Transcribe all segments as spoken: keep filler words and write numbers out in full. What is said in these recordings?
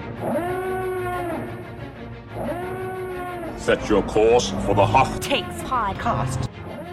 Set your course for the Hoth Takes podcast.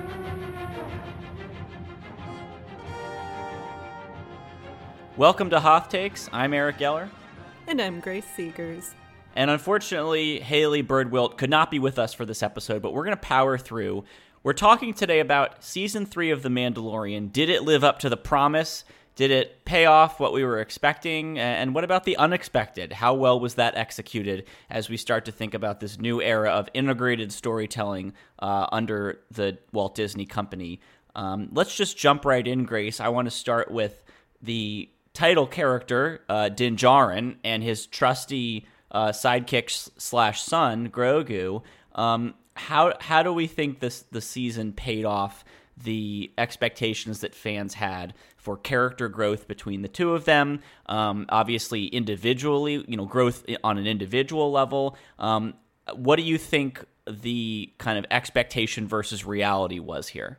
Welcome to Hoth Takes. I'm Eric Geller. And I'm Grace Seegers. And unfortunately, Haley Birdwilt could not be with us for this episode, but we're going to power through. We're talking today about Season three of The Mandalorian. Did it live up to the promise? Did it pay off what we were expecting? And what about the unexpected? How well was that executed as we start to think about this new era of integrated storytelling uh, under the Walt Disney Company? Um, let's just jump right in, Grace. I want to start with the title character, uh, Din Djarin, and his trusty uh, sidekick slash son, Grogu. Um, how how do we think this the season paid off the expectations that fans had for character growth between the two of them? Um, obviously, individually, you know, growth on an individual level. Um, what do you think the kind of expectation versus reality was here?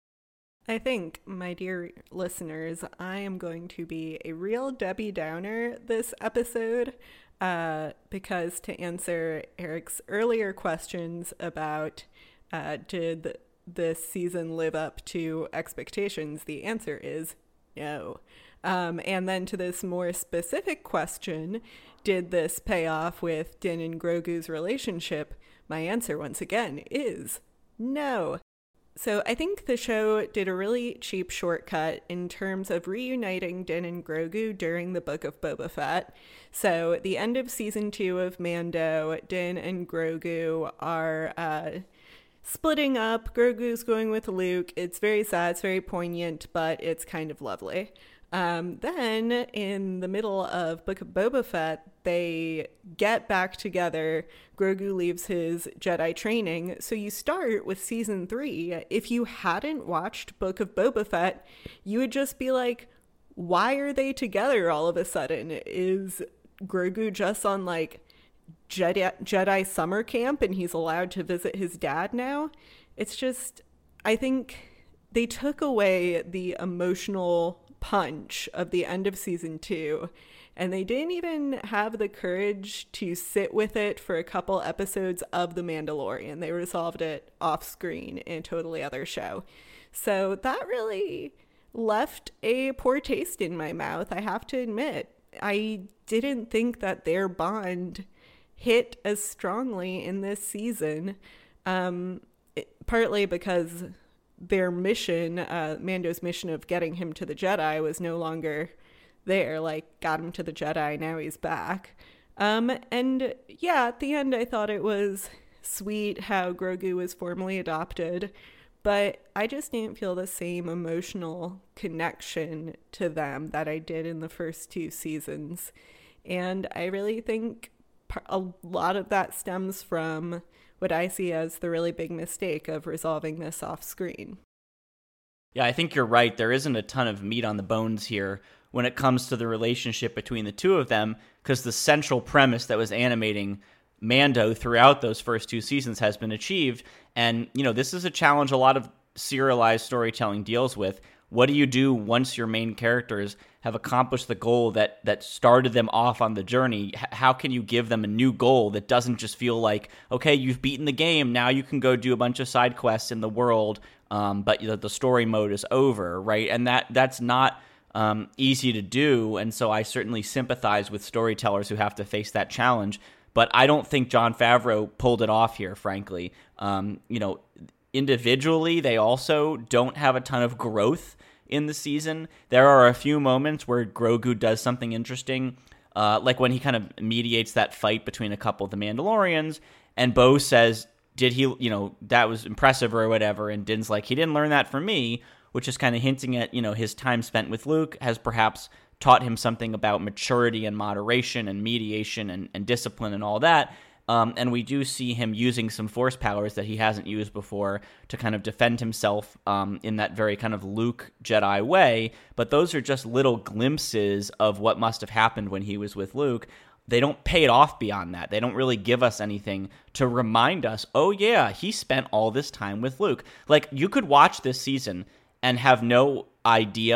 I think, my dear listeners, I am going to be a real Debbie Downer this episode uh, because to answer Eric's earlier questions about uh, did this season live up to expectations, the answer is no. Um, and then to this more specific question, did this pay off with Din and Grogu's relationship? My answer, once again, is no. So I think the show did a really cheap shortcut in terms of reuniting Din and Grogu during the Book of Boba Fett. So at the end of season two of Mando, Din and Grogu are uh, splitting up. Grogu's going with Luke. It's very sad, it's very poignant, but it's kind of lovely. Um, then in the middle of Book of Boba Fett, they get back together. Grogu leaves his Jedi training. So you start with season three. If you hadn't watched Book of Boba Fett, you would just be like, why are they together all of a sudden? Is Grogu just on like Jedi, Jedi summer camp and he's allowed to visit his dad now? It's just, I think they took away the emotional punch of the end of season two, and they didn't even have the courage to sit with it for a couple episodes of The Mandalorian. They resolved it off screen in a totally other show. So that really left a poor taste in my mouth, I have to admit. I didn't think that their bond hit as strongly in this season, um, it, partly because their mission, uh, Mando's mission of getting him to the Jedi was no longer there. Like, got him to the Jedi, now he's back. Um, and yeah, at the end, I thought it was sweet how Grogu was formally adopted, but I just didn't feel the same emotional connection to them that I did in the first two seasons. And I really think a lot of that stems from what I see as the really big mistake of resolving this off screen. Yeah, I think you're right. There isn't a ton of meat on the bones here when it comes to the relationship between the two of them, because the central premise that was animating Mando throughout those first two seasons has been achieved. And, you know, this is a challenge a lot of serialized storytelling deals with. What do you do once your main characters have accomplished the goal that that started them off on the journey? H- how can you give them a new goal that doesn't just feel like, okay, you've beaten the game, now you can go do a bunch of side quests in the world, um, but the, the story mode is over, right? And that that's not um, easy to do, and so I certainly sympathize with storytellers who have to face that challenge. But I don't think Jon Favreau pulled it off here, frankly. Um, you know, individually, they also don't have a ton of growth in the season. There are a few moments where Grogu does something interesting, uh, like when he kind of mediates that fight between a couple of the Mandalorians, and Bo says, did he, you know, that was impressive or whatever, and Din's like, he didn't learn that from me, which is kind of hinting at, you know, his time spent with Luke has perhaps taught him something about maturity and moderation and mediation and, and discipline and all that. Um, and we do see him using some force powers that he hasn't used before to kind of defend himself um, in that very kind of Luke Jedi way. But those are just little glimpses of what must have happened when he was with Luke. They don't pay it off beyond that. They don't really give us anything to remind us, oh yeah, he spent all this time with Luke. Like, you could watch this season and have no idea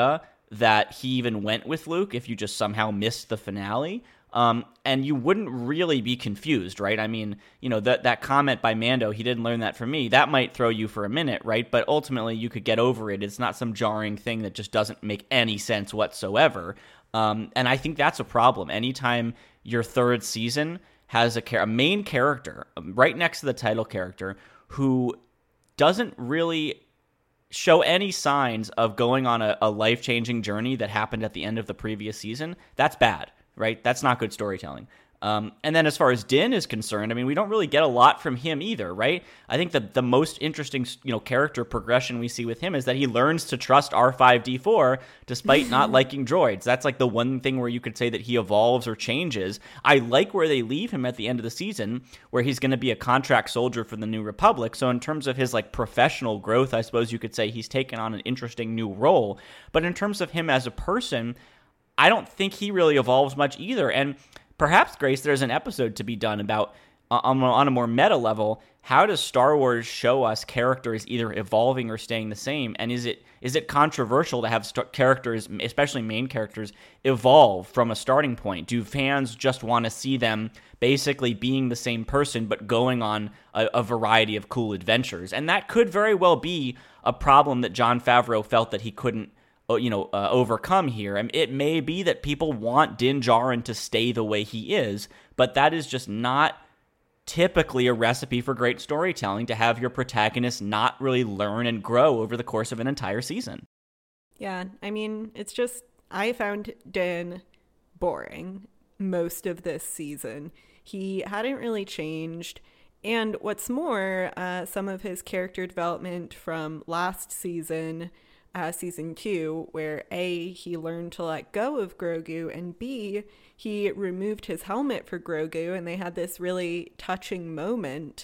that he even went with Luke if you just somehow missed the finale. Um, and you wouldn't really be confused, right? I mean, you know, that that comment by Mando, he didn't learn that from me, that might throw you for a minute, right? But ultimately, you could get over it. It's not some jarring thing that just doesn't make any sense whatsoever. Um, and I think that's a problem. Anytime your third season has a, a main character right next to the title character who doesn't really show any signs of going on a, a life-changing journey that happened at the end of the previous season, that's bad. Right? That's not good storytelling. Um, and then as far as Din is concerned, I mean, we don't really get a lot from him either, right? I think the, the most interesting, you know, character progression we see with him is that he learns to trust R five D four despite not liking droids. That's like the one thing where you could say that he evolves or changes. I like where they leave him at the end of the season, where he's going to be a contract soldier for the New Republic. So in terms of his like professional growth, I suppose you could say he's taken on an interesting new role. But in terms of him as a person, I don't think he really evolves much either. And perhaps, Grace, there's an episode to be done about, uh, on, on a more meta level, how does Star Wars show us characters either evolving or staying the same? And is it is it controversial to have st- characters, especially main characters, evolve from a starting point? Do fans just want to see them basically being the same person but going on a, a variety of cool adventures? And that could very well be a problem that Jon Favreau felt that he couldn't you know, uh, overcome here. I mean, it may be that people want Din Djarin to stay the way he is, but that is just not typically a recipe for great storytelling, to have your protagonist not really learn and grow over the course of an entire season. Yeah, I mean, it's just, I found Din boring most of this season. He hadn't really changed. And what's more, uh, some of his character development from last season, Uh, season two, where A, he learned to let go of Grogu, and B, he removed his helmet for Grogu, and they had this really touching moment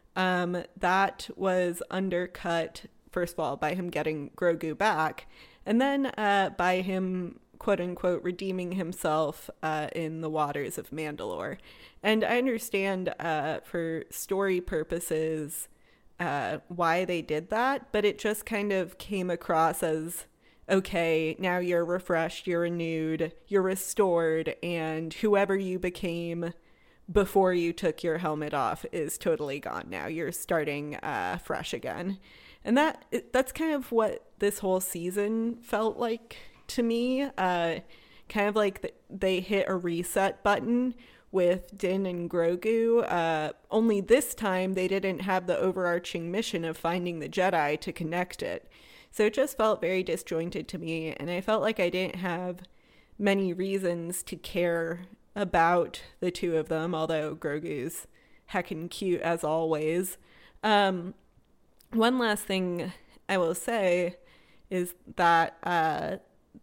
um, that was undercut, first of all, by him getting Grogu back, and then uh, by him, quote-unquote, redeeming himself uh, in the waters of Mandalore. And I understand uh, for story purposes Uh, why they did that, but it just kind of came across as, okay, now you're refreshed, you're renewed, you're restored, and whoever you became before you took your helmet off is totally gone now. You're starting uh, fresh again. And that that's kind of what this whole season felt like to me. Uh, kind of like the, they hit a reset button with Din and Grogu, uh, only this time they didn't have the overarching mission of finding the Jedi to connect it. So it just felt very disjointed to me, and I felt like I didn't have many reasons to care about the two of them, although Grogu's heckin' cute as always. Um, one last thing I will say is that uh,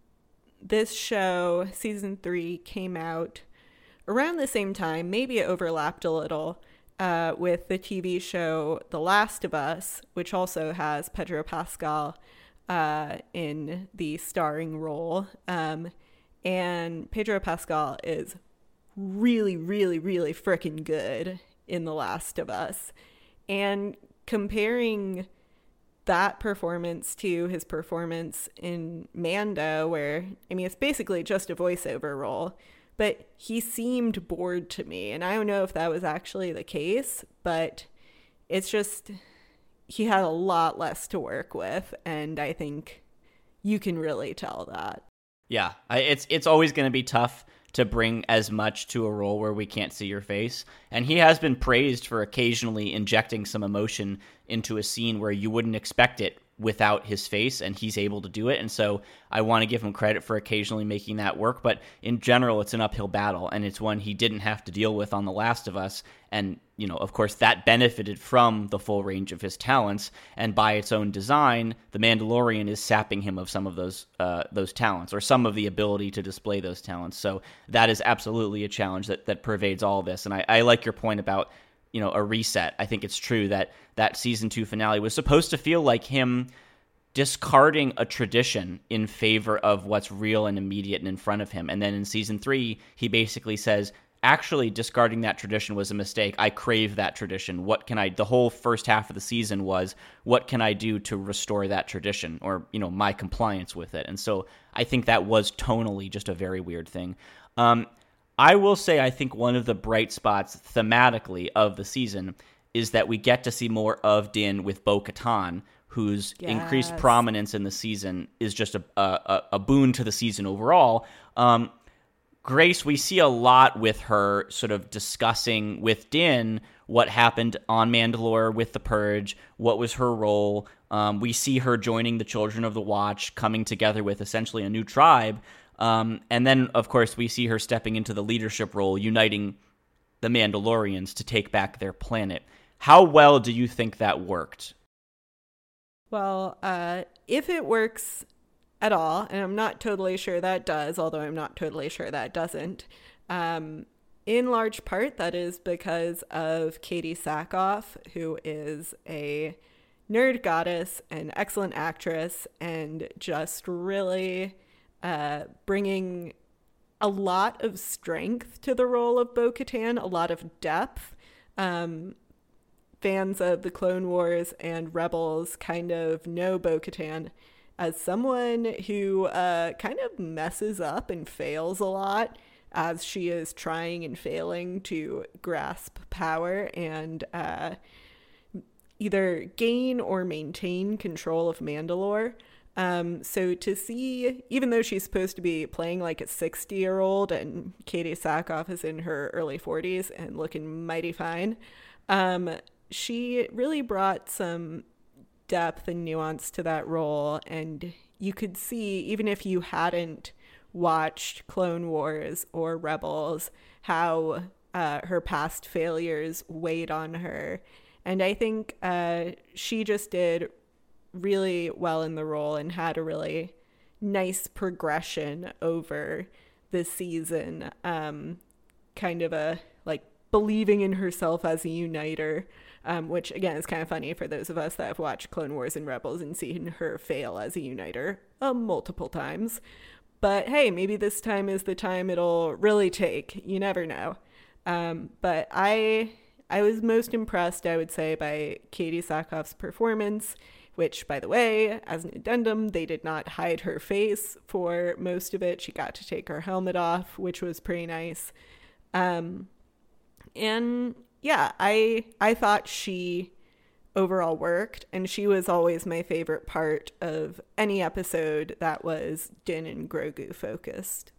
this show, season three, came out around the same time, maybe it overlapped a little, uh, with the T V show The Last of Us, which also has Pedro Pascal uh, in the starring role. Um, and Pedro Pascal is really, really, really freaking good in The Last of Us. And comparing that performance to his performance in Mando, where, I mean, it's basically just a voiceover role, but he seemed bored to me. And I don't know if that was actually the case, but it's just, he had a lot less to work with. And I think you can really tell that. Yeah, it's it's always going to be tough to bring as much to a role where we can't see your face. And he has been praised for occasionally injecting some emotion into a scene where you wouldn't expect it without his face, and he's able to do it. And so I want to give him credit for occasionally making that work. But in general, it's an uphill battle, and it's one he didn't have to deal with on The Last of Us. And, you know, of course, that benefited from the full range of his talents. And by its own design, The Mandalorian is sapping him of some of those uh, those talents, or some of the ability to display those talents. So that is absolutely a challenge that, that pervades all of this. And I, I like your point about, you know, a reset. I think it's true that that season two finale was supposed to feel like him discarding a tradition in favor of what's real and immediate and in front of him. And then in season three, he basically says, actually discarding that tradition was a mistake. I crave that tradition. What can I, the whole first half of the season was, what can I do to restore that tradition, or, you know, my compliance with it? And so I think that was tonally just a very weird thing. Um, I will say, I think one of the bright spots thematically of the season is that we get to see more of Din with Bo-Katan, whose yes. increased prominence in the season is just a, a, a boon to the season overall. Um, Grace, we see a lot with her sort of discussing with Din what happened on Mandalore with the Purge, what was her role. Um, we see her joining the Children of the Watch, coming together with essentially a new tribe. Um, and then, of course, we see her stepping into the leadership role, uniting the Mandalorians to take back their planet. How well do you think that worked? Well, uh, if it works at all, and I'm not totally sure that does, although I'm not totally sure that doesn't. Um, in large part, that is because of Katie Sackhoff, who is a nerd goddess, an excellent actress, and just really uh, bringing a lot of strength to the role of Bo-Katan, a lot of depth. Um, fans of the Clone Wars and Rebels kind of know Bo-Katan as someone who uh, kind of messes up and fails a lot as she is trying and failing to grasp power and uh, either gain or maintain control of Mandalore. Um, so to see, even though she's supposed to be playing like a sixty-year-old and Katie Sackhoff is in her early forties and looking mighty fine, um, she really brought some depth and nuance to that role, and you could see, even if you hadn't watched Clone Wars or Rebels, how uh, her past failures weighed on her. And I think uh, she just did really well in the role and had a really nice progression over the season, um, kind of a like believing in herself as a uniter. Um, which, again, is kind of funny for those of us that have watched Clone Wars and Rebels and seen her fail as a uniter uh, multiple times. But, hey, maybe this time is the time it'll really take. You never know. Um, but I I was most impressed, I would say, by Katie Sackhoff's performance, which, by the way, as an addendum, they did not hide her face for most of it. She got to take her helmet off, which was pretty nice. Um, and... Yeah, I I thought she overall worked, and she was always my favorite part of any episode that was Din and Grogu focused.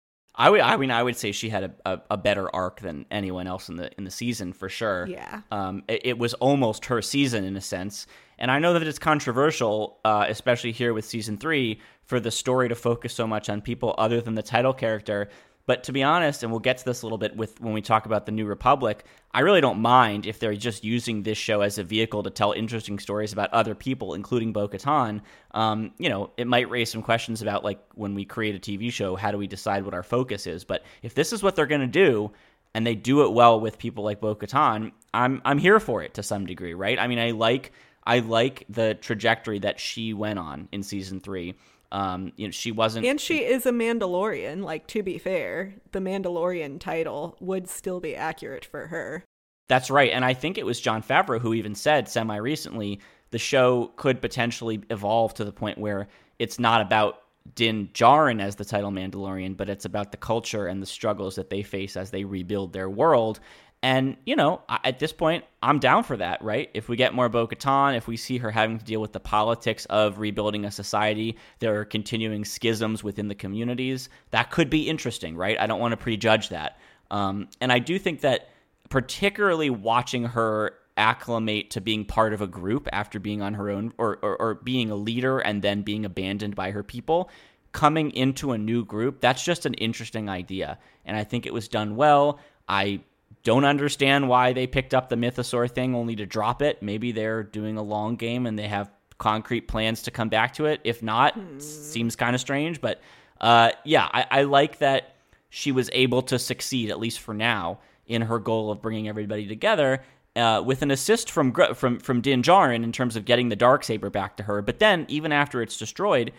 I would, I mean, I would say she had a, a, a better arc than anyone else in the in the season for sure. Yeah, um, it, it was almost her season in a sense, and I know that it's controversial, uh, especially here with season three, for the story to focus so much on people other than the title character. But to be honest, and we'll get to this a little bit with when we talk about the New Republic, I really don't mind if they're just using this show as a vehicle to tell interesting stories about other people, including Bo-Katan. Um, you know, it might raise some questions about, like, when we create a T V show, how do we decide what our focus is? But if this is what they're going to do, and they do it well with people like Bo-Katan, I'm I'm here for it to some degree, right? I mean, I like I like the trajectory that she went on in season three. Um, you know, she wasn't, and she is a Mandalorian. Like, to be fair, the Mandalorian title would still be accurate for her. That's right, and I think it was Jon Favreau who even said semi-recently the show could potentially evolve to the point where it's not about Din Djarin as the title Mandalorian, but it's about the culture and the struggles that they face as they rebuild their world. And, you know, at this point, I'm down for that, right? If we get more Bo-Katan, if we see her having to deal with the politics of rebuilding a society, there are continuing schisms within the communities, that could be interesting, right? I don't want to prejudge that. Um, and I do think that particularly watching her acclimate to being part of a group after being on her own, or, or, or being a leader and then being abandoned by her people, coming into a new group, that's just an interesting idea. And I think it was done well. I don't understand why they picked up the Mythosaur thing only to drop it. Maybe they're doing a long game and they have concrete plans to come back to it. If not, hmm. seems kind of strange. But uh, yeah, I, I like that she was able to succeed, at least for now, in her goal of bringing everybody together uh, with an assist from from from Din Djarin in terms of getting the Darksaber back to her. But then, even after it's destroyed,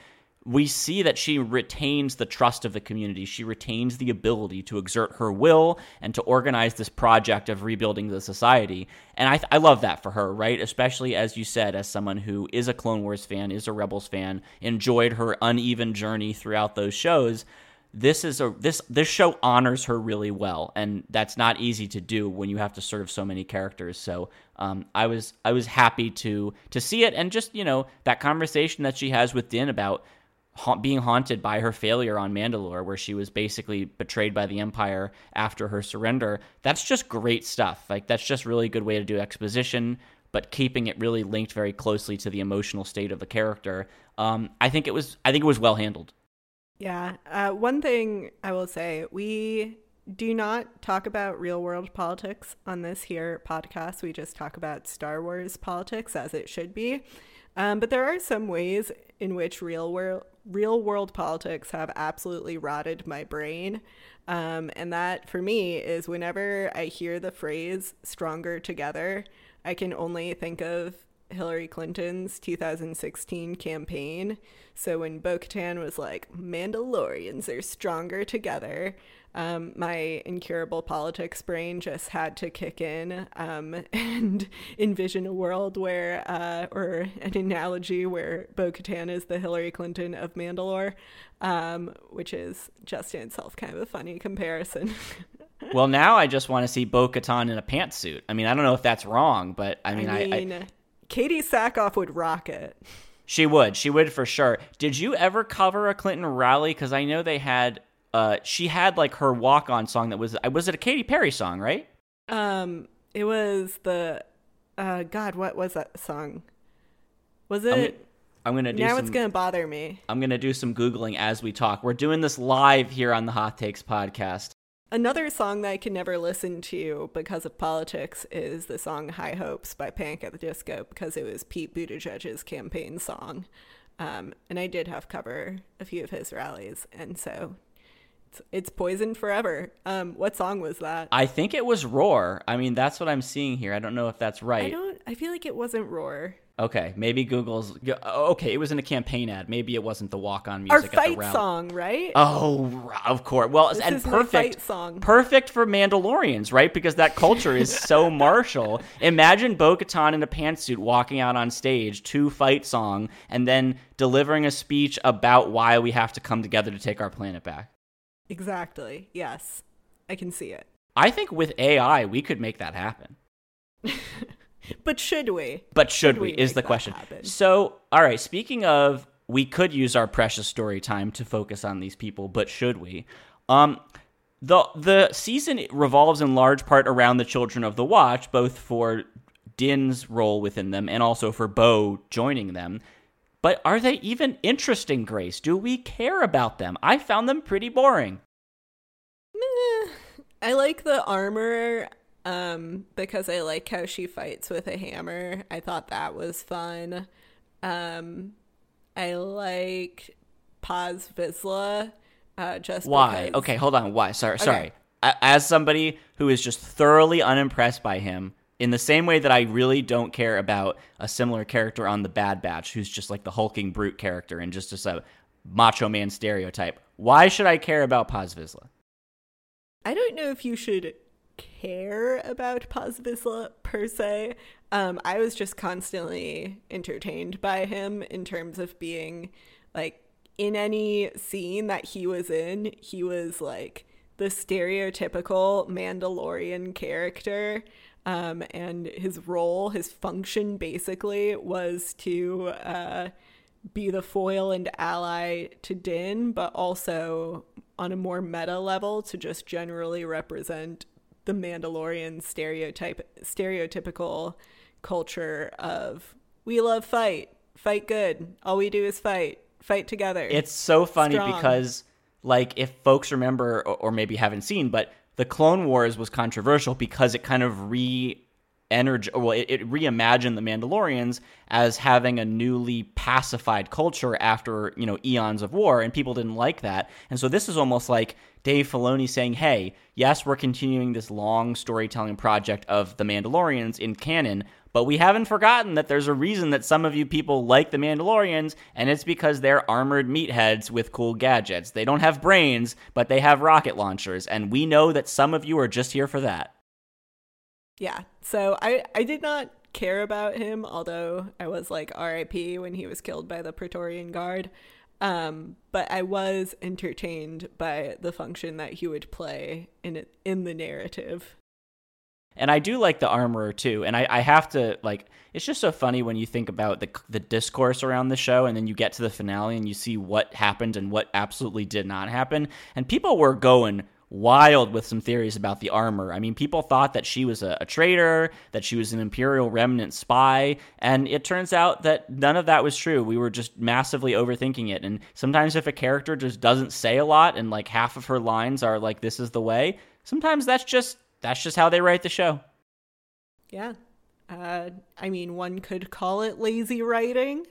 we see that she retains the trust of the community. She retains the ability to exert her will and to organize this project of rebuilding the society. And I, I love that for her, right? Especially, as you said, as someone who is a Clone Wars fan, is a Rebels fan, enjoyed her uneven journey throughout those shows. This is a this this show honors her really well, and that's not easy to do when you have to serve so many characters. So um, I was I was happy to to see it, and just, you know, that conversation that she has with Din about ha- being haunted by her failure on Mandalore, where she was basically betrayed by the Empire after her surrender. That's just great stuff. Like, that's just really good way to do exposition, but keeping it really linked very closely to the emotional state of the character. Um, I think it was I think it was well handled. Yeah. Uh, one thing I will say, we do not talk about real world politics on this here podcast. We just talk about Star Wars politics, as it should be. Um, but there are some ways in which real world real world politics have absolutely rotted my brain. Um, and that, for me, is whenever I hear the phrase "stronger together," I can only think of Hillary Clinton's two thousand sixteen campaign. So when Bo-Katan was like, "Mandalorians are stronger together," um, my incurable politics brain just had to kick in um, and envision a world where, uh, or an analogy where Bo-Katan is the Hillary Clinton of Mandalore, um, which is just in itself kind of a funny comparison. Well, now I just want to see Bo-Katan in a pantsuit. I mean, I don't know if that's wrong, but I mean, I... mean, I Katie Sackhoff would rock it. She would. She would for sure. Did you ever cover a Clinton rally? Because I know they had, uh, she had like her walk-on song that was, was it a Katy Perry song, right? Um, it was the, uh, God, what was that song? Was it? I'm going to do now some, it's going to bother me. I'm going to do some Googling as we talk. We're doing this live here on the Hot Takes podcast. Another song that I can never listen to because of politics is the song High Hopes by Panic at the Disco, because it was Pete Buttigieg's campaign song. Um, and I did have cover a few of his rallies, and so it's, it's poisoned forever. Um, what song was that? I think it was Roar. I mean, that's what I'm seeing here. I don't know if that's right. I don't, I feel like it wasn't Roar. Okay, maybe Google's... Okay, it was in a campaign ad. Maybe it wasn't the walk-on music Our at the fight rally. song, right? Oh, of course. Well, This and is my perfect, fight song. perfect for Mandalorians, right? Because that culture is so martial. Imagine Bo-Katan in a pantsuit walking out on stage to fight song and then delivering a speech about why we have to come together to take our planet back. Exactly. Yes, I can see it. I think with A I, we could make that happen. But should we? But should, Should we, we is make the that question. happen? So, all right, speaking of, we could use our precious story time to focus on these people, but should we? Um, the the season revolves in large part around the Children of the Watch, both for Din's role within them and also for Bo joining them. But are they even interesting, Grace? Do we care about them? I found them pretty boring. Meh. I like the armor um, because I like how she fights with a hammer. I thought that was fun. Um, I like Paz Vizsla. Uh, just Why? because... Okay, hold on. Why? Sorry, Okay. sorry. A- As somebody who is just thoroughly unimpressed by him, in the same way that I really don't care about a similar character on The Bad Batch, who's just like the hulking brute character and just, just a macho man stereotype, why should I care about Paz Vizsla? I don't know if you should care about Paz Vizsla per se. Um, I was just constantly entertained by him in terms of being like in any scene that he was in, he was like the stereotypical Mandalorian character. Um, and his role, his function basically was to uh, be the foil and ally to Din, but also on a more meta level to just generally represent the Mandalorian stereotype, stereotypical culture of we love fight, fight good, all we do is fight, fight together. It's so funny Strong. because, like, if folks remember or, or maybe haven't seen, but the Clone Wars was controversial because it kind of re energy, well, it, it reimagined the Mandalorians as having a newly pacified culture after, you know, eons of war, and people didn't like that. And so this is almost like Dave Filoni saying, hey, yes, we're continuing this long storytelling project of the Mandalorians in canon, but we haven't forgotten that there's a reason that some of you people like the Mandalorians, and it's because they're armored meatheads with cool gadgets. They don't have brains, but they have rocket launchers, and we know that some of you are just here for that. Yeah, so I, I did not care about him, although I was like R I P when he was killed by the Praetorian Guard. Um, but I was entertained by the function that he would play in it, in the narrative. And I do like the armorer too. And I, I have to, like, it's just so funny when you think about the the discourse around the show, and then you get to the finale and you see what happened and what absolutely did not happen. And people were going wild with some theories about the armor. I mean, people thought that she was a, a traitor, that she was an Imperial Remnant spy, and it turns out that none of that was true. We were just massively overthinking it. And sometimes if a character just doesn't say a lot and like half of her lines are like, this is the way, sometimes that's just that's just how they write the show. Yeah. Uh, I mean, one could call it lazy writing,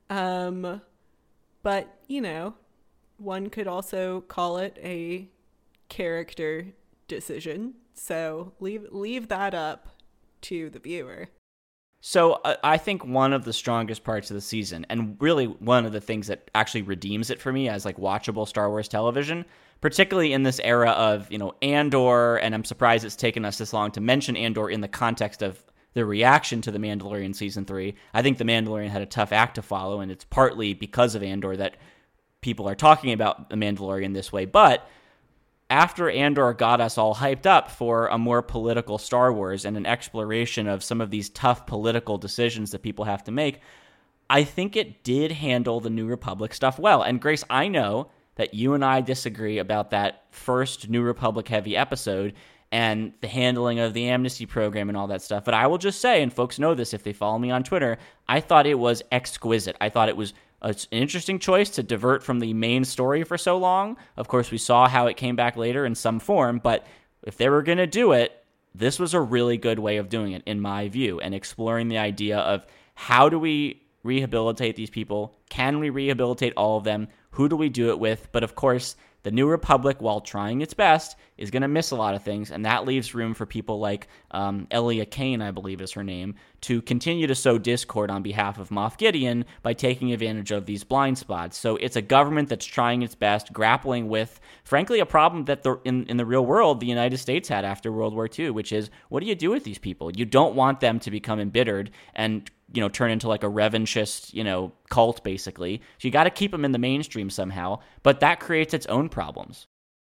um, but, you know, one could also call it a character decision. So leave leave that up to the viewer. So uh, I think one of the strongest parts of the season, and really one of the things that actually redeems it for me as like watchable Star Wars television, particularly in this era of, you know, Andor, and I'm surprised it's taken us this long to mention Andor in the context of the reaction to The Mandalorian Season three. I think The Mandalorian had a tough act to follow, and it's partly because of Andor that people are talking about The Mandalorian this way. But after Andor got us all hyped up for a more political Star Wars and an exploration of some of these tough political decisions that people have to make, I think it did handle the New Republic stuff well. And Grace, I know that you and I disagree about that first New Republic heavy episode and the handling of the amnesty program and all that stuff. But I will just say, and folks know this if they follow me on Twitter, I thought it was exquisite. I thought it was an interesting choice to divert from the main story for so long. Of course, we saw how it came back later in some form, but if they were going to do it, this was a really good way of doing it, in my view, and exploring the idea of how do we rehabilitate these people? Can we rehabilitate all of them? Who do we do it with? But of course, the New Republic, while trying its best, is going to miss a lot of things, and that leaves room for people like um, Elia Kane, I believe is her name, to continue to sow discord on behalf of Moff Gideon by taking advantage of these blind spots. So it's a government that's trying its best, grappling with, frankly, a problem that the, in, in the real world the United States had after World War Two, which is, what do you do with these people? You don't want them to become embittered and, you know, turn into like a revanchist, you know, cult, basically. So you got to keep them in the mainstream somehow, but that creates its own problems.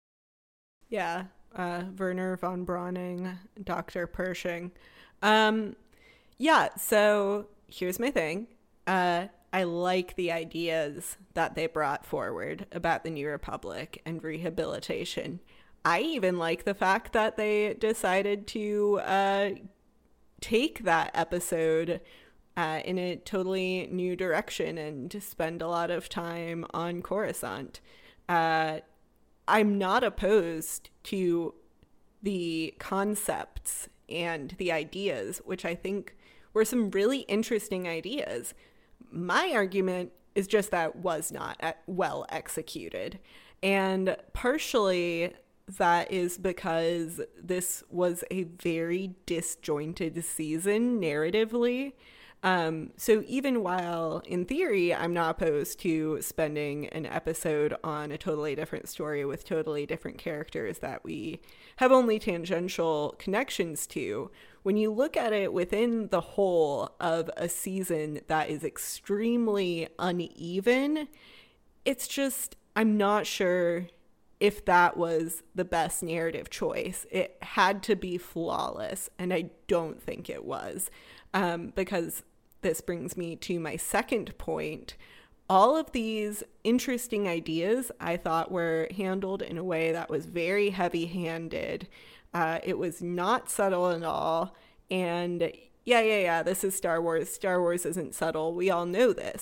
Yeah, uh, Werner von Brauning, Doctor Pershing. Um, yeah, so here's my thing. Uh, I like the ideas that they brought forward about the New Republic and rehabilitation. I even like the fact that they decided to uh, take that episode Uh, in a totally new direction and to spend a lot of time on Coruscant. Uh, I'm not opposed to the concepts and the ideas, which I think were some really interesting ideas. My argument is just that was not well executed. And partially that is because this was a very disjointed season narratively. Um, so even while in theory, I'm not opposed to spending an episode on a totally different story with totally different characters that we have only tangential connections to, when you look at it within the whole of a season that is extremely uneven, it's just, I'm not sure if that was the best narrative choice. It had to be flawless, and I don't think it was, um, because this brings me to my second point. All of these interesting ideas I thought were handled in a way that was very heavy-handed. Uh, it was not subtle at all. And yeah, yeah, yeah, this is Star Wars. Star Wars isn't subtle. We all know this.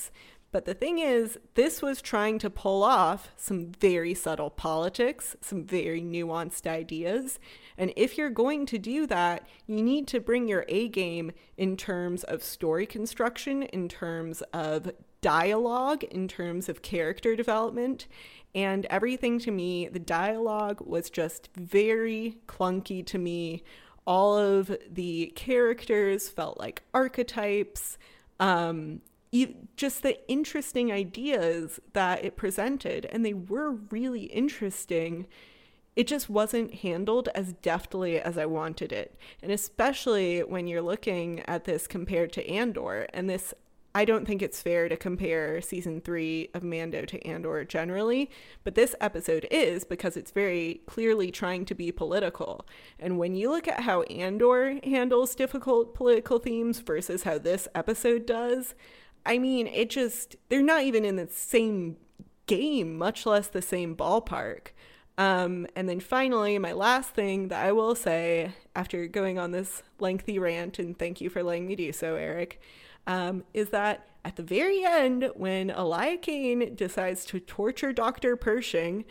But the thing is, this was trying to pull off some very subtle politics, some very nuanced ideas. And if you're going to do that, you need to bring your A game in terms of story construction, in terms of dialogue, in terms of character development. And everything to me, the dialogue was just very clunky to me. All of the characters felt like archetypes. Um, just the interesting ideas that it presented, and they were really interesting. It just wasn't handled as deftly as I wanted it. And especially when you're looking at this compared to Andor, and this, I don't think it's fair to compare season three of Mando to Andor generally, but this episode is, because it's very clearly trying to be political. And when you look at how Andor handles difficult political themes versus how this episode does, I mean, it just, they're not even in the same game, much less the same ballpark. Um, and then finally, my last thing that I will say after going on this lengthy rant, and thank you for letting me do so, Eric, um, is that at the very end, when Elia Kane decides to torture Doctor Pershing,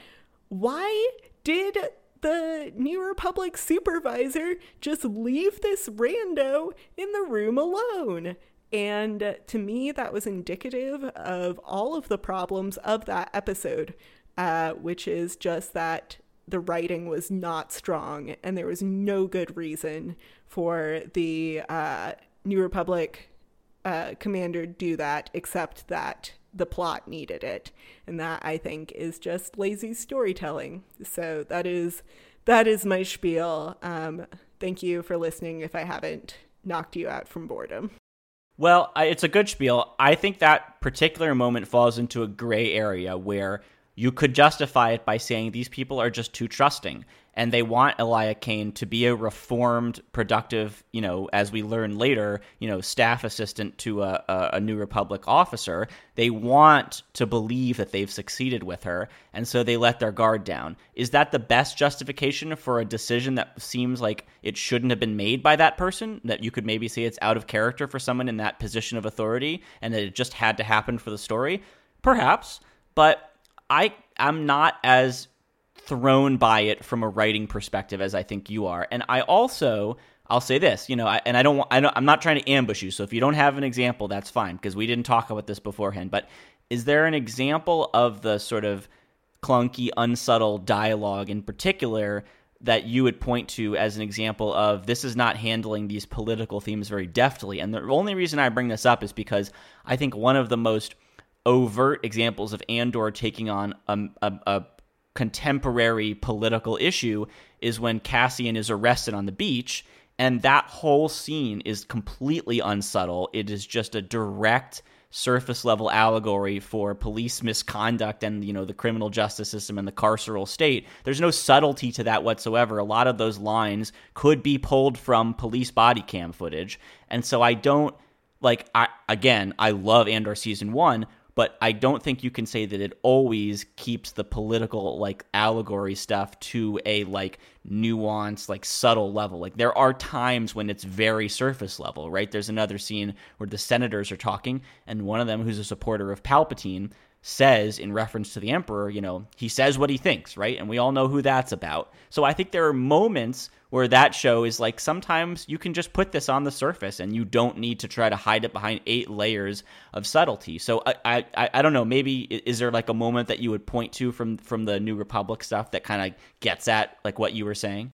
why did the New Republic supervisor just leave this rando in the room alone? And to me, that was indicative of all of the problems of that episode, uh, which is just that the writing was not strong and there was no good reason for the uh, New Republic uh, commander to do that, except that the plot needed it. And that, I think, is just lazy storytelling. So that is that is my spiel. Um, thank you for listening if I haven't knocked you out from boredom. Well, it's a good spiel. I think that particular moment falls into a gray area where you could justify it by saying these people are just too trusting, and they want Elia Kane to be a reformed, productive, you know, as we learn later, you know, staff assistant to a, a, a New Republic officer. They want to believe that they've succeeded with her, and so they let their guard down. Is that the best justification for a decision that seems like it shouldn't have been made by that person? That you could maybe say it's out of character for someone in that position of authority, and that it just had to happen for the story? Perhaps, but I am not as thrown by it from a writing perspective as I think you are. And I also, I'll say this, you know, I, and I don't want, I don't, I'm not trying to ambush you. So if you don't have an example, that's fine, because we didn't talk about this beforehand. But is there an example of the sort of clunky, unsubtle dialogue in particular that you would point to as an example of this is not handling these political themes very deftly? And the only reason I bring this up is because I think one of the most overt examples of Andor taking on a, a, a contemporary political issue is when Cassian is arrested on the beach, and that whole scene is completely unsubtle. It is just a direct surface level allegory for police misconduct and, you know, the criminal justice system and the carceral state. There's no subtlety to that whatsoever. A lot of those lines could be pulled from police body cam footage. And so I don't like, I, again, I love Andor season one, but I don't think you can say that it always keeps the political, like, allegory stuff to a, like, nuanced, like, subtle level. Like, there are times when it's very surface level, right? There's another scene where the senators are talking, and one of them, who's a supporter of Palpatine, says, in reference to the Emperor, you know, he says what he thinks, right? And we all know who that's about. So I think there are moments where that show is like, sometimes you can just put this on the surface and you don't need to try to hide it behind eight layers of subtlety. So I I, I don't know, maybe is there like a moment that you would point to from, from the New Republic stuff that kind of gets at like what you were saying?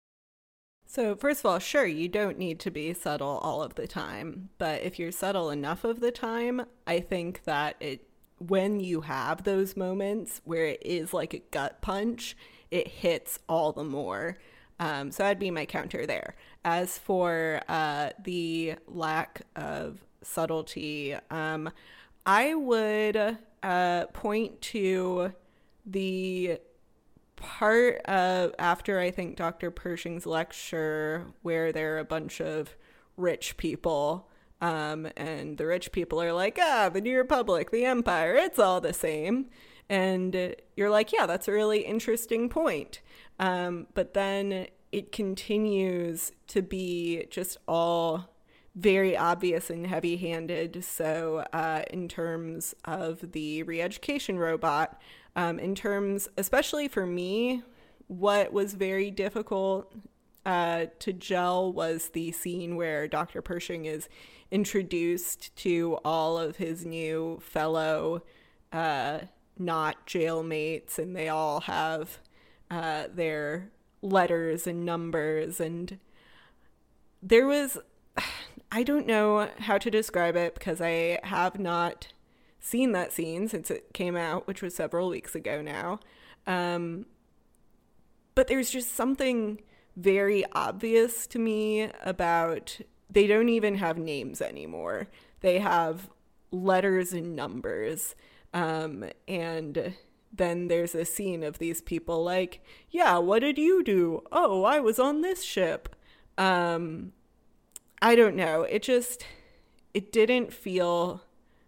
So first of all, sure, you don't need to be subtle all of the time. But if you're subtle enough of the time, I think that it when you have those moments where it is like a gut punch, it hits all the more. Um, so that'd be my counter there. As for uh, the lack of subtlety, um, I would uh, point to the part of after I think Doctor Pershing's lecture where there are a bunch of rich people. Um, and the rich people are like, ah, the New Republic, the Empire, it's all the same. And you're like, yeah, that's a really interesting point. Um, but then it continues to be just all very obvious and heavy-handed. So uh, in terms of the re-education robot, um, in terms, especially for me, what was very difficult uh, to gel was the scene where Doctor Pershing is introduced to all of his new fellow uh, not jailmates, and they all have uh, their letters and numbers, and there was, I don't know how to describe it because I have not seen that scene since it came out, which was several weeks ago now. Um, but there's just something very obvious to me about, they don't even have names anymore. They have letters and numbers. Um, and then there's a scene of these people like, yeah, what did you do? Oh, I was on this ship. Um, I don't know. It just, it didn't feel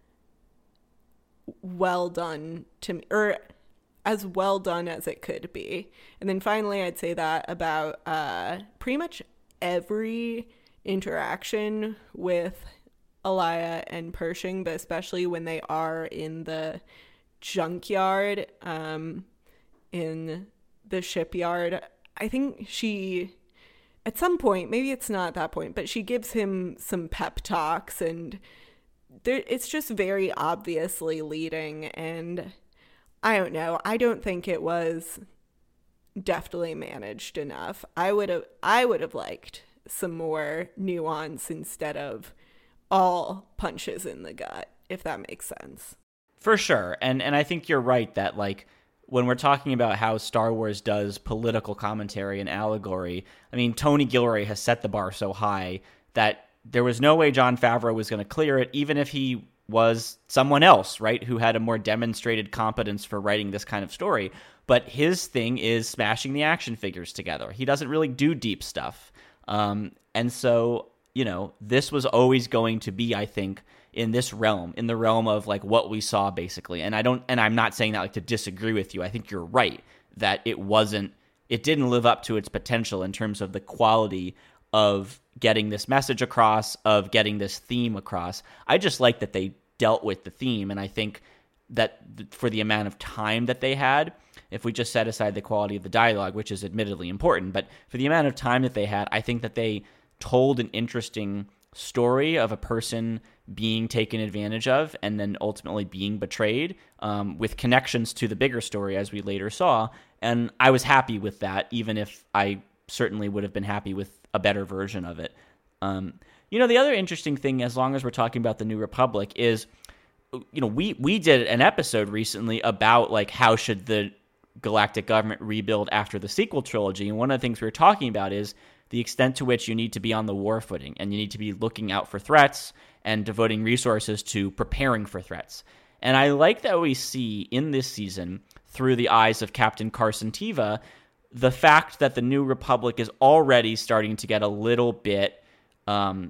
well done to me, or as well done as it could be. And then finally, I'd say that about uh, pretty much every interaction with Elia and Pershing, but especially when they are in the junkyard, um, in the shipyard. I think she, at some point, maybe it's not at that point, but she gives him some pep talks, and there, it's just very obviously leading, and I don't know. I don't think it was deftly managed enough. I would have, I would have liked some more nuance instead of all punches in the gut, if that makes sense. For sure. And and I think you're right that, like, when we're talking about how Star Wars does political commentary and allegory, I mean, Tony Gilroy has set the bar so high that there was no way Jon Favreau was going to clear it, even if he was someone else, right, who had a more demonstrated competence for writing this kind of story. But his thing is smashing the action figures together. He doesn't really do deep stuff. Um, and so, you know, this was always going to be, I think, in this realm, in the realm of like what we saw basically. And I don't, and I'm not saying that like to disagree with you. I think you're right that it wasn't, it didn't live up to its potential in terms of the quality of getting this message across, of getting this theme across. I just like that they dealt with the theme. And I think that for the amount of time that they had, if we just set aside the quality of the dialogue, which is admittedly important, but for the amount of time that they had, I think that they told an interesting story of a person being taken advantage of and then ultimately being betrayed, um, with connections to the bigger story, as we later saw. And I was happy with that, even if I certainly would have been happy with a better version of it. Um, you know, the other interesting thing, as long as we're talking about the New Republic, is, you know, we, we did an episode recently about like how should the galactic government rebuild after the sequel trilogy. And one of the things we were talking about is the extent to which you need to be on the war footing and you need to be looking out for threats and devoting resources to preparing for threats. And I like that we see in this season, through the eyes of Captain Carson Teva, the fact that the New Republic is already starting to get a little bit um,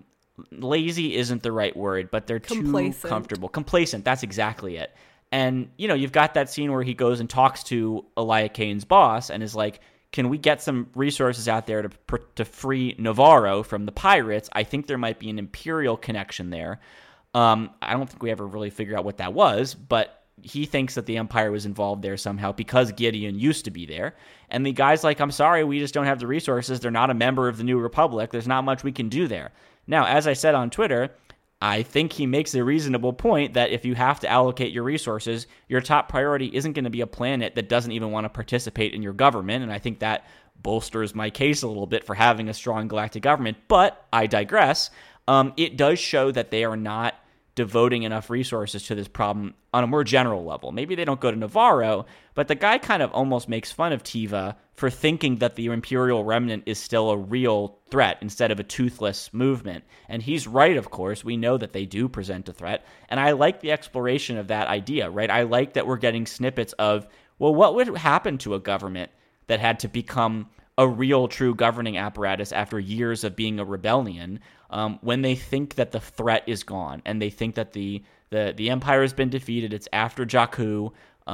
lazy isn't the right word, but they're Complacent. too comfortable. Complacent, that's exactly it. And, you know, you've got that scene where he goes and talks to Elia Kane's boss and is like, can we get some resources out there to to free Navarro from the pirates? I think there might be an Imperial connection there. Um, I don't think we ever really figured out what that was, but he thinks that the Empire was involved there somehow because Gideon used to be there. And the guy's like, I'm sorry, we just don't have the resources. They're not a member of the New Republic. There's not much we can do there. Now, as I said on Twitter, I think he makes a reasonable point that if you have to allocate your resources, your top priority isn't going to be a planet that doesn't even want to participate in your government. And I think that bolsters my case a little bit for having a strong galactic government. But I digress. Um, it does show that they are not devoting enough resources to this problem on a more general level. Maybe they don't go to Navarro, but the guy kind of almost makes fun of Teva for thinking that the Imperial Remnant is still a real threat instead of a toothless movement. And he's right, of course. We know that they do present a threat. And I like the exploration of that idea, right? I like that we're getting snippets of, well, what would happen to a government that had to become a real, true governing apparatus after years of being a rebellion, um, when they think that the threat is gone and they think that the the, the Empire has been defeated, it's after Jakku, um,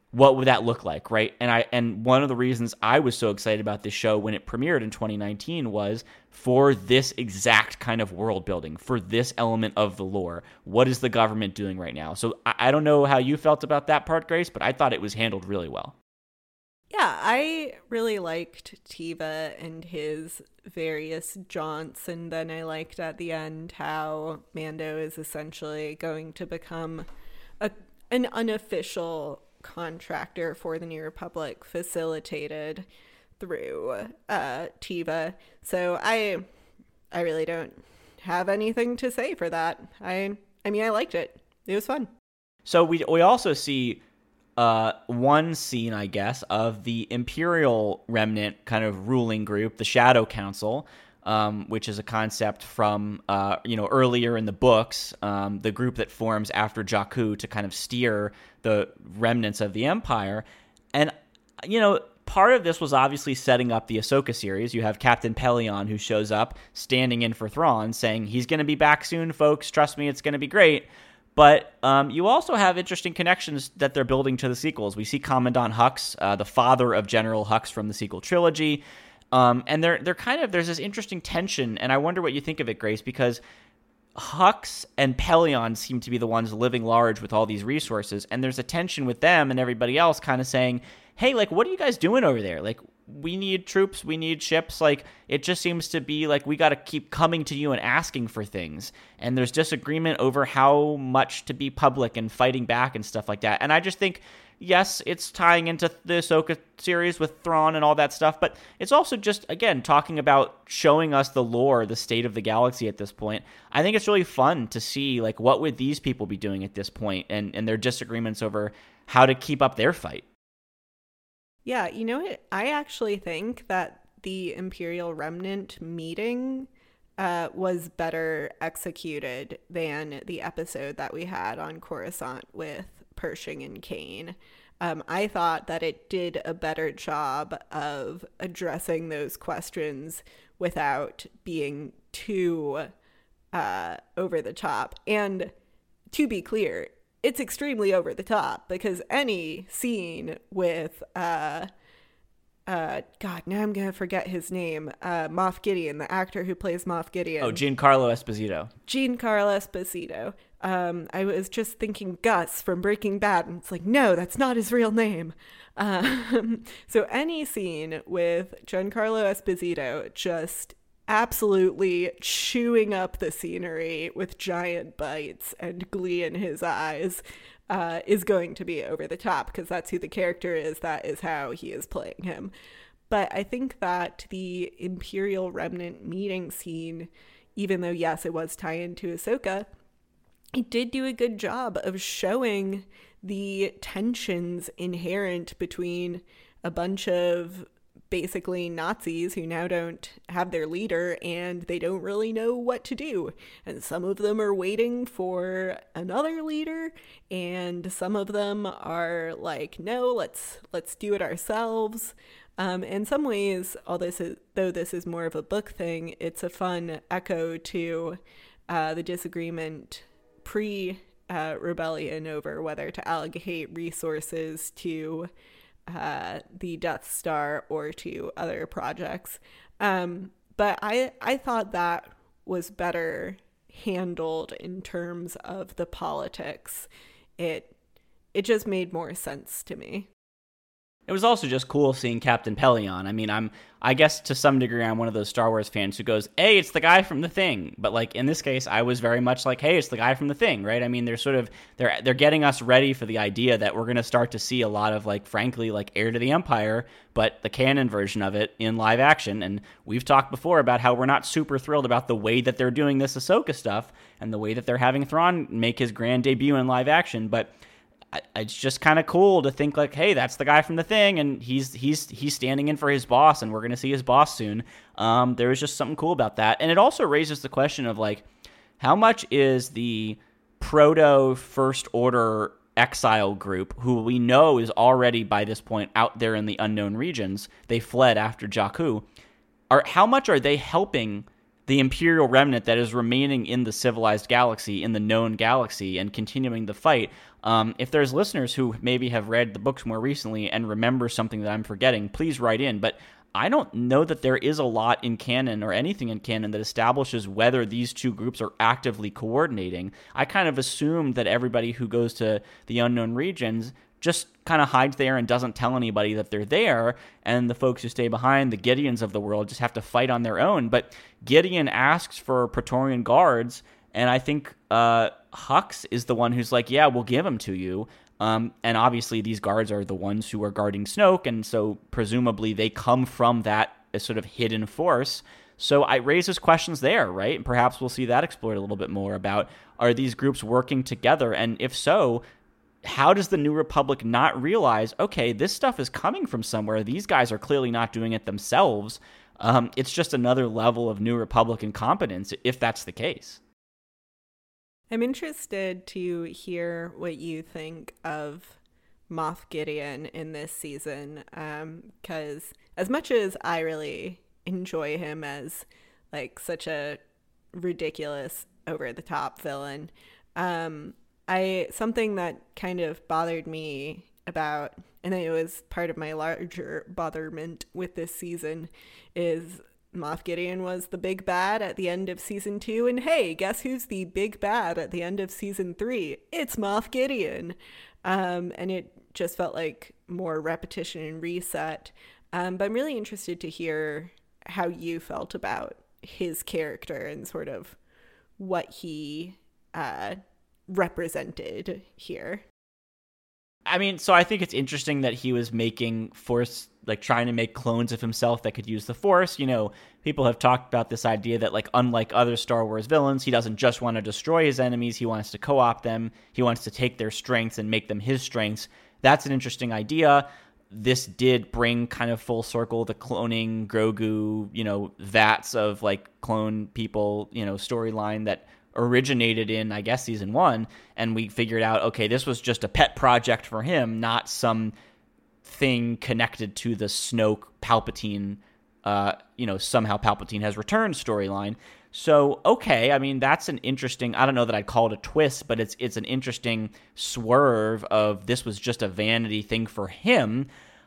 what would that look like, right? And I and one of the reasons I was so excited about this show when it premiered in twenty nineteen was for this exact kind of world building, for this element of the lore. What is the government doing right now? So I, I don't know how you felt about that part, Grace, but I thought it was handled really well. Yeah, I really liked Teva and his various jaunts, and then I liked at the end how Mando is essentially going to become a an unofficial contractor for the New Republic, facilitated through uh, Teva. So I I really don't have anything to say for that. I I mean, I liked it. It was fun. So we we also see Uh, one scene, I guess, of the Imperial Remnant kind of ruling group, the Shadow Council, um, which is a concept from, uh, you know, earlier in the books, um, the group that forms after Jakku to kind of steer the remnants of the Empire. And, you know, part of this was obviously setting up the Ahsoka series. You have Captain Pellaeon, who shows up standing in for Thrawn, saying, he's going to be back soon, folks. Trust me, it's going to be great. But um, you also have interesting connections that they're building to the sequels. We see Commandant Hux, uh, the father of General Hux from the sequel trilogy, um, and they're they're kind of there's this interesting tension. And I wonder what you think of it, Grace, because Hux and Pellaeon seem to be the ones living large with all these resources, and there's a tension with them and everybody else, kind of saying, "Hey, like, what are you guys doing over there? Like, we need troops, we need ships. Like, it just seems to be like we got to keep coming to you and asking for things." And there's disagreement over how much to be public and fighting back and stuff like that. And I just think, yes, it's tying into the Ahsoka series with Thrawn and all that stuff, but it's also just, again, talking about showing us the lore, the state of the galaxy at this point. I think it's really fun to see, like, what would these people be doing at this point, and, and their disagreements over how to keep up their fight. Yeah, you know what? I actually think that the Imperial Remnant meeting uh, was better executed than the episode that we had on Coruscant with Pershing and Kane. Um, I thought that it did a better job of addressing those questions without being too uh, over the top. And to be clear, it's extremely over the top, because any scene with, uh, uh, God, now I'm going to forget his name, uh, Moff Gideon, the actor who plays Moff Gideon. Oh, Giancarlo Esposito. Giancarlo Esposito. Um, I was just thinking Gus from Breaking Bad, and it's like, no, that's not his real name. Um, so any scene with Giancarlo Esposito just absolutely chewing up the scenery with giant bites and glee in his eyes uh, is going to be over the top, because that's who the character is. That is how he is playing him. But I think that the Imperial Remnant meeting scene, even though, yes, it was tie into Ahsoka, it did do a good job of showing the tensions inherent between a bunch of basically Nazis who now don't have their leader, and they don't really know what to do. And some of them are waiting for another leader, and some of them are like, no, let's let's do it ourselves. Um, in some ways, all this is, though this is more of a book thing, it's a fun echo to uh, the disagreement pre uh, rebellion over whether to allocate resources to Uh, the Death Star or to other projects. Um, but I, I thought that was better handled in terms of the politics. It, it just made more sense to me. It was also just cool seeing Captain Pellaeon. I mean, I'm, I guess to some degree, I'm one of those Star Wars fans who goes, hey, it's the guy from The Thing. But like in this case, I was very much like, hey, it's the guy from The Thing, right? I mean, they're sort of, they're, they're getting us ready for the idea that we're going to start to see a lot of, like, frankly, like Heir to the Empire, but the canon version of it in live action. And we've talked before about how we're not super thrilled about the way that they're doing this Ahsoka stuff and the way that they're having Thrawn make his grand debut in live action. But it's just kind of cool to think like, hey, that's the guy from The Thing, and he's he's he's standing in for his boss, and we're going to see his boss soon. Um, there was just something cool about that. And it also raises the question of, like, how much is the proto First Order exile group, who we know is already by this point out there in the unknown regions, they fled after Jakku, are how much are they helping the Imperial remnant that is remaining in the civilized galaxy, in the known galaxy, and continuing the fight. Um, if there's listeners who maybe have read the books more recently and remember something that I'm forgetting, please write in. But I don't know that there is a lot in canon or anything in canon that establishes whether these two groups are actively coordinating. I kind of assumed that everybody who goes to the unknown regions just kind of hides there and doesn't tell anybody that they're there, and the folks who stay behind, the Gideons of the world, just have to fight on their own. But Gideon asks for Praetorian guards, and I think uh, Hux is the one who's like, yeah, we'll give them to you. Um, and obviously these guards are the ones who are guarding Snoke, and so presumably they come from that sort of hidden force. So it raises questions there, right? And perhaps we'll see that explored a little bit more about, are these groups working together? And if so, how does the New Republic not realize, okay, this stuff is coming from somewhere. These guys are clearly not doing it themselves. Um, it's just another level of New Republic incompetence, if that's the case. I'm interested to hear what you think of Moff Gideon in this season, because um, as much as I really enjoy him as like such a ridiculous, over-the-top villain, um, I something that kind of bothered me about, and it was part of my larger botherment with this season, is Moff Gideon was the big bad at the end of season two, and hey, guess who's the big bad at the end of season three? It's Moff Gideon. Um, and it just felt like more repetition and reset. Um, but I'm really interested to hear how you felt about his character and sort of what he uh, represented here. I mean, so I think it's interesting that he was making Force, like trying to make clones of himself that could use the Force. You know, people have talked about this idea that, like, unlike other Star Wars villains, he doesn't just want to destroy his enemies. He wants to co-opt them. He wants to take their strengths and make them his strengths. That's an interesting idea. This did bring kind of full circle the cloning Grogu, you know, vats of like clone people, you know, storyline that originated in, I guess, season one, and we figured out, okay, this was just a pet project for him, not some thing connected to the Snoke Palpatine, uh, you know, somehow Palpatine has returned storyline. So, okay, I mean, that's an interesting, I don't know that I'd call it a twist, but it's it's an interesting swerve of this was just a vanity thing for him.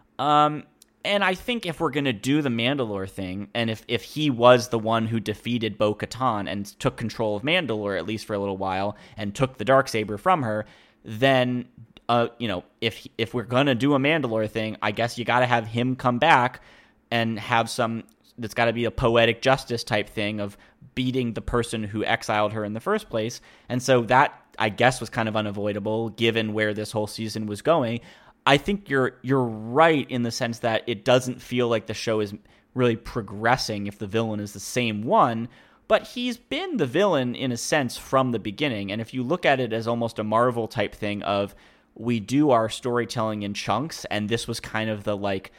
Um, and I think if we're going to do the Mandalore thing, and if, if he was the one who defeated Bo-Katan and took control of Mandalore, at least for a little while, and took the Darksaber from her, then, uh, you know, if if we're going to do a Mandalore thing, I guess you got to have him come back and have some, that's got to be a poetic justice type thing of beating the person who exiled her in the first place. And so that, I guess, was kind of unavoidable given where this whole season was going. I think you're you're right in the sense that it doesn't feel like the show is really progressing if the villain is the same one, but he's been the villain in a sense from the beginning. And if you look at it as almost a Marvel type thing of, we do our storytelling in chunks, and this was kind of the like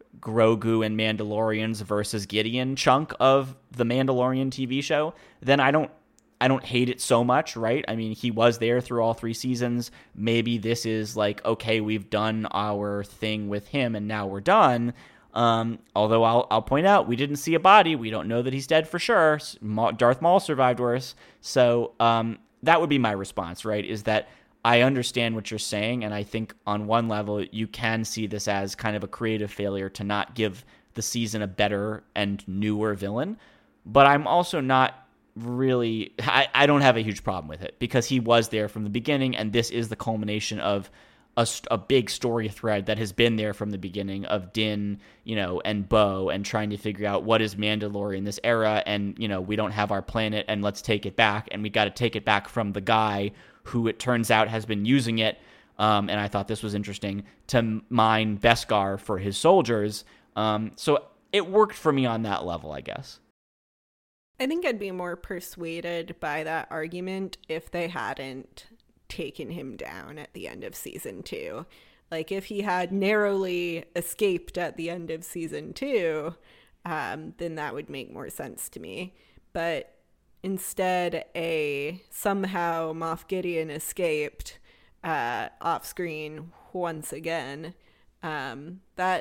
Grogu and Mandalorians versus Gideon chunk of the Mandalorian T V show, then I don't I don't hate it so much, right? I mean, he was there through all three seasons. Maybe this is like, okay, we've done our thing with him and now we're done. Um, although I'll I'll point out, we didn't see a body. We don't know that he's dead for sure. Darth Maul survived worse. So um, that would be my response, right? Is that I understand what you're saying, and I think on one level you can see this as kind of a creative failure to not give the season a better and newer villain. But I'm also not really, I, I don't have a huge problem with it because he was there from the beginning, and this is the culmination of a, a big story thread that has been there from the beginning of Din, you know, and Bo, and trying to figure out what is Mandalore in this era, and, you know, we don't have our planet, and let's take it back, and we got to take it back from the guy who it turns out has been using it, um, and I thought this was interesting, to mine Beskar for his soldiers. Um, so it worked for me on that level, I guess. I think I'd be more persuaded by that argument if they hadn't taken him down at the end of season two. Like, if he had narrowly escaped at the end of season two, um, then that would make more sense to me. But instead, a somehow Moff Gideon escaped uh, off screen once again. Um, that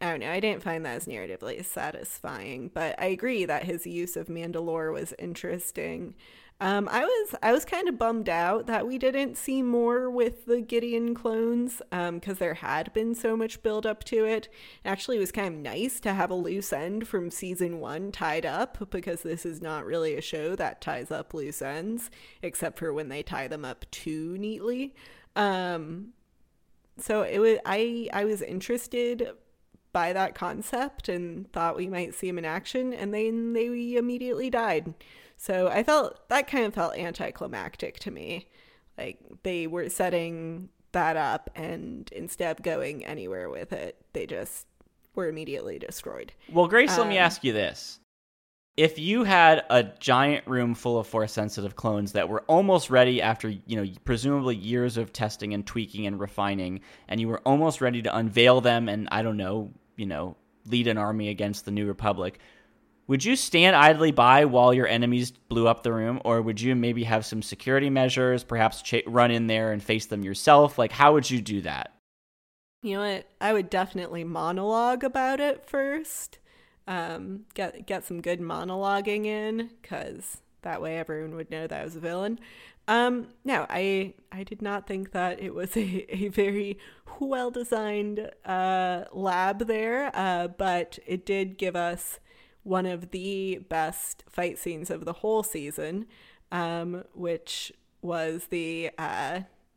I don't know. I didn't find that as narratively satisfying, but I agree that his use of Mandalore was interesting. Um, I was I was kind of bummed out that we didn't see more with the Gideon clones, um, because there had been so much build up to it. Actually, it was kind of nice to have a loose end from season one tied up, because this is not really a show that ties up loose ends, except for when they tie them up too neatly. Um, so it was I I was interested by that concept and thought we might see him in action, and then they immediately died. So I felt that kind of felt anticlimactic to me. Like they were setting that up, and instead of going anywhere with it, they just were immediately destroyed. Well, Grace, um, let me ask you this. If you had a giant room full of Force-sensitive clones that were almost ready after, you know, presumably years of testing and tweaking and refining, and you were almost ready to unveil them and, I don't know, you know, lead an army against the New Republic, would you stand idly by while your enemies blew up the room, or would you maybe have some security measures, perhaps ch- run in there and face them yourself? Like, how would you do that? You know what? I would definitely monologue about it first. Um, get get some good monologuing in, because that way everyone would know that I was a villain. Um, no, I I did not think that it was a, a very well-designed uh, lab there, uh, but it did give us one of the best fight scenes of the whole season, um, which was the uh,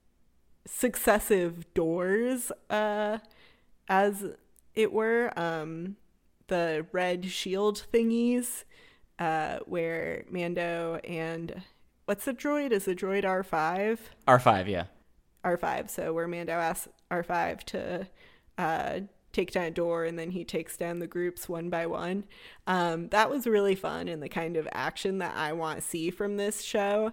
successive doors, uh, as it were, um, the red shield thingies, uh, where Mando and what's the droid? Is the droid R five? R five, yeah. R five. So where Mando asks R five to uh, take down a door, and then he takes down the groups one by one. Um, that was really fun, and the kind of action that I want to see from this show.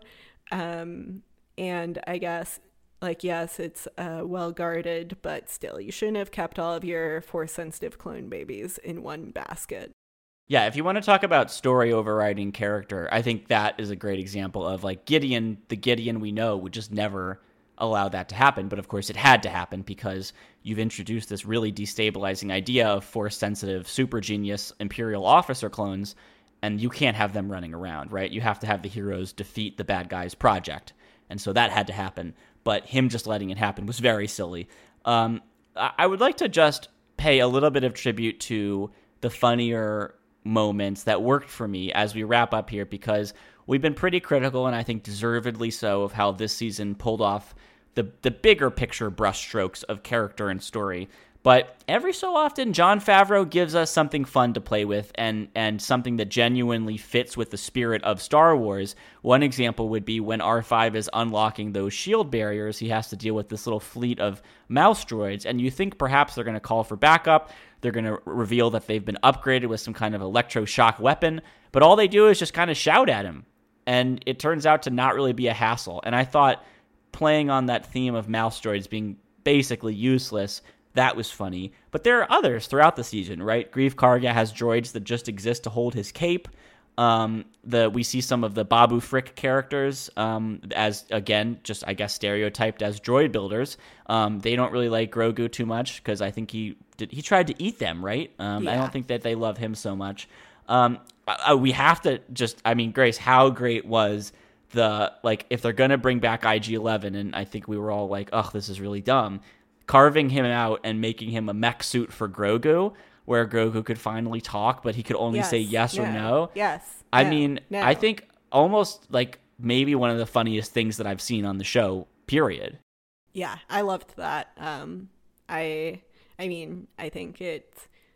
Um, and I guess, like, yes, it's uh, well guarded, but still, you shouldn't have kept all of your Force-sensitive clone babies in one basket. Yeah, if you want to talk about story overriding character, I think that is a great example of, like, Gideon, the Gideon we know, would just never allow that to happen. But of course it had to happen because you've introduced this really destabilizing idea of Force-sensitive super genius Imperial officer clones, and you can't have them running around, right? You have to have the heroes defeat the bad guys' project. And so that had to happen. But him just letting it happen was very silly. Um, I would like to just pay a little bit of tribute to the funnier moments that worked for me as we wrap up here, because we've been pretty critical, and I think deservedly so, of how this season pulled off the the bigger picture brushstrokes of character and story. But every so often, Jon Favreau gives us something fun to play with, and, and something that genuinely fits with the spirit of Star Wars. One example would be when R five is unlocking those shield barriers, he has to deal with this little fleet of mouse droids, and you think perhaps they're going to call for backup, they're going to reveal that they've been upgraded with some kind of electroshock weapon, but all they do is just kind of shout at him, and it turns out to not really be a hassle. And I thought playing on that theme of mouse droids being basically useless, that was funny. But there are others throughout the season, right? Greef Karga has droids that just exist to hold his cape. Um, the we see some of the Babu Frick characters um, as, again, just, I guess, stereotyped as droid builders. Um, they don't really like Grogu too much because I think he did, he tried to eat them, right? Um, yeah. I don't think that they love him so much. Um, uh, we have to just, I mean, Grace, how great was the, like, if they're going to bring back I G eleven, and I think we were all like, oh, this is really dumb, carving him out and making him a mech suit for Grogu, where Grogu could finally talk, but he could only yes, say yes no, or no. Yes. I no, mean, no. I think almost like maybe one of the funniest things that I've seen on the show, period. Yeah, I loved that. Um, I, I mean, I think it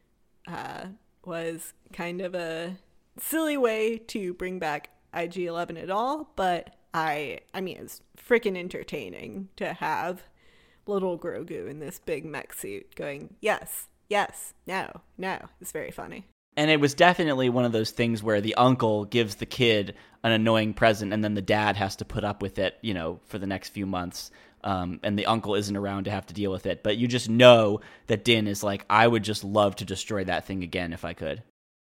uh, was kind of a silly way to bring back I G eleven at all, but I, I mean, it's freaking entertaining to have little Grogu in this big mech suit going, yes, yes, no, no. It's very funny. And it was definitely one of those things where the uncle gives the kid an annoying present, and then the dad has to put up with it, you know, for the next few months. Um, and the uncle isn't around to have to deal with it. But you just know that Din is like, I would just love to destroy that thing again if I could.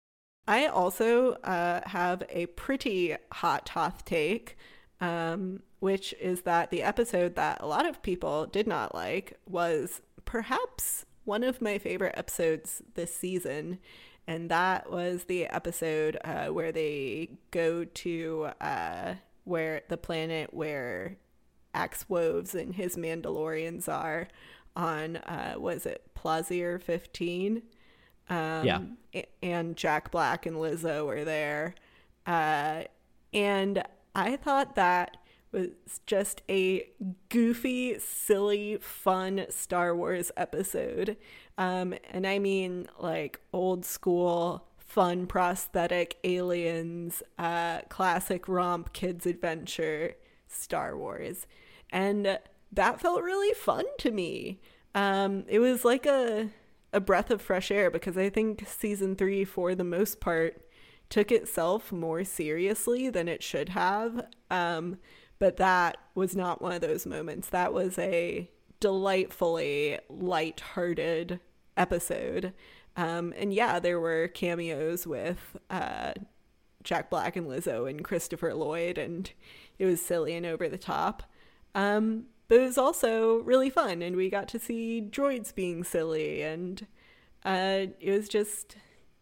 I also uh, have a pretty hot Toth take, um, which is that the episode that a lot of people did not like was perhaps one of my favorite episodes this season. And that was the episode uh, where they go to uh, where the planet where Axe Woves and his Mandalorians are on, uh, was it Plazier fifteen? Um, yeah. And Jack Black and Lizzo were there. Uh, and I thought that was just a goofy, silly, fun Star Wars episode. Um, and I mean like old school, fun prosthetic aliens, uh, classic romp kids adventure Star Wars. And that felt really fun to me. Um, it was like a, a breath of fresh air because I think season three, for the most part, took itself more seriously than it should have. Um, but that was not one of those moments. That was a delightfully lighthearted episode. Um, and yeah, there were cameos with uh, Jack Black and Lizzo and Christopher Lloyd, and it was silly and over the top. Um, but it was also really fun, and we got to see droids being silly, and uh, it was just...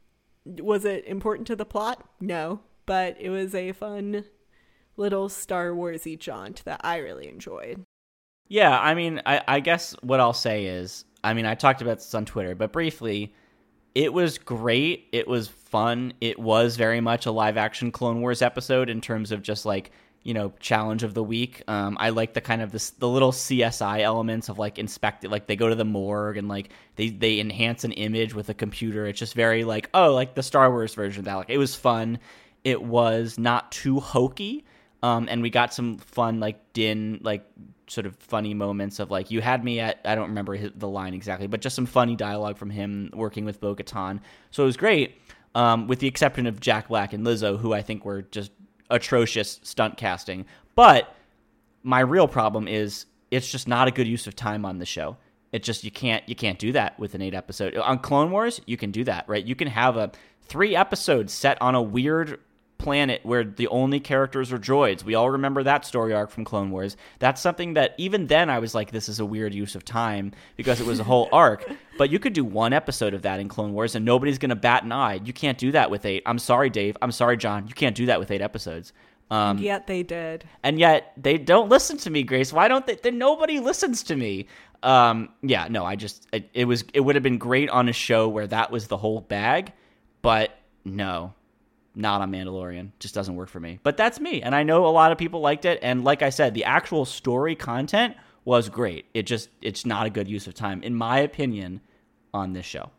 Was it important to the plot? No, but it was a fun little Star Warsy jaunt that I really enjoyed. Yeah, I mean, I, I guess what I'll say is, I mean, I talked about this on Twitter, but briefly, it was great. It was fun. It was very much a live-action Clone Wars episode in terms of just, like, you know, challenge of the week. Um, I like the kind of this, the little C S I elements of, like, inspect it. Like, they go to the morgue and, like, they, they enhance an image with a computer. It's just very, like, oh, like the Star Wars version of that. Like, it was fun. It was not too hokey. Um, and we got some fun, like, Din, like, sort of funny moments of, like, you had me at, I don't remember his, the line exactly, but just some funny dialogue from him working with Bo-Katan. So it was great, um, with the exception of Jack Black and Lizzo, who I think were just atrocious stunt casting. But my real problem is it's just not a good use of time on the show. It just, you can't, you can't do that with an eight episode. On Clone Wars, you can do that, right? You can have a three episodes set on a weird planet where the only characters are droids. We all remember that story arc from Clone Wars. That's something that even then I was like, this is a weird use of time because it was a whole arc. But you could do one episode of that in Clone Wars and nobody's going to bat an eye. You can't do that with eight. I'm sorry, Dave. I'm sorry, John. You can't do that with eight episodes. Um, and yet they did. And yet they don't listen to me, Grace. Why don't they? Then nobody listens to me. Um, yeah, no, I just, it, it was, it would have been great on a show where that was the whole bag, but no. Not on Mandalorian. Just doesn't work for me. But that's me. And I know a lot of people liked it. And like I said, the actual story content was great. It just, it's not a good use of time, in my opinion, on this show.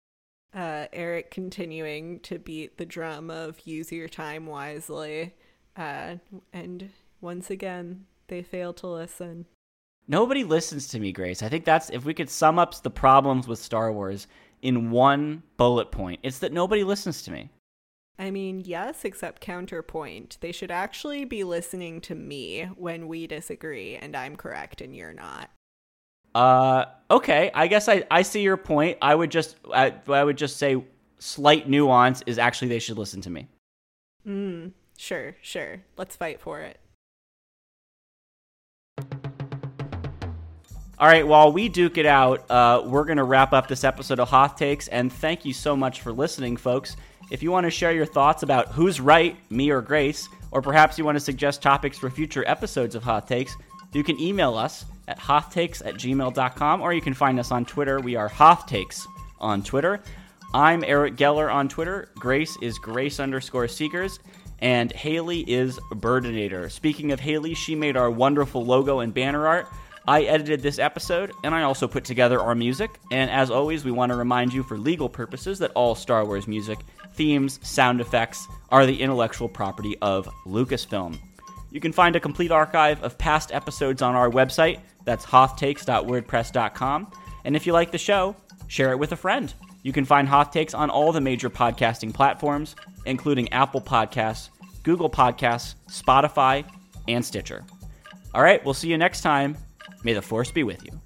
Uh, Eric continuing to beat the drum of use your time wisely. Uh, and once again, they fail to listen. Nobody listens to me, Grace. I think that's, if we could sum up the problems with Star Wars in one bullet point, it's that nobody listens to me. I mean, yes, except counterpoint. They should actually be listening to me when we disagree and I'm correct and you're not. Uh, okay. I guess I, I see your point. I would just I, I would just say slight nuance is actually they should listen to me. Mm, sure, sure. Let's fight for it. All right, while we duke it out, uh, we're going to wrap up this episode of Hoth Takes, and thank you so much for listening, folks. If you want to share your thoughts about who's right, me or Grace, or perhaps you want to suggest topics for future episodes of Hoth Takes, you can email us at hothtakes at gmail dot com, or you can find us on Twitter. We are Hoth Takes on Twitter. I'm Eric Geller on Twitter. Grace is Grace underscore Seekers, and Haley is Birdinator. Speaking of Haley, she made our wonderful logo and banner art. I edited this episode, and I also put together our music. And as always, we want to remind you for legal purposes that all Star Wars music, themes, sound effects are the intellectual property of Lucasfilm. You can find a complete archive of past episodes on our website. That's hoth takes dot wordpress dot com. And if you like the show, share it with a friend. You can find Hoth Takes on all the major podcasting platforms, including Apple Podcasts, Google Podcasts, Spotify, and Stitcher. All right, we'll see you next time. May the Force be with you.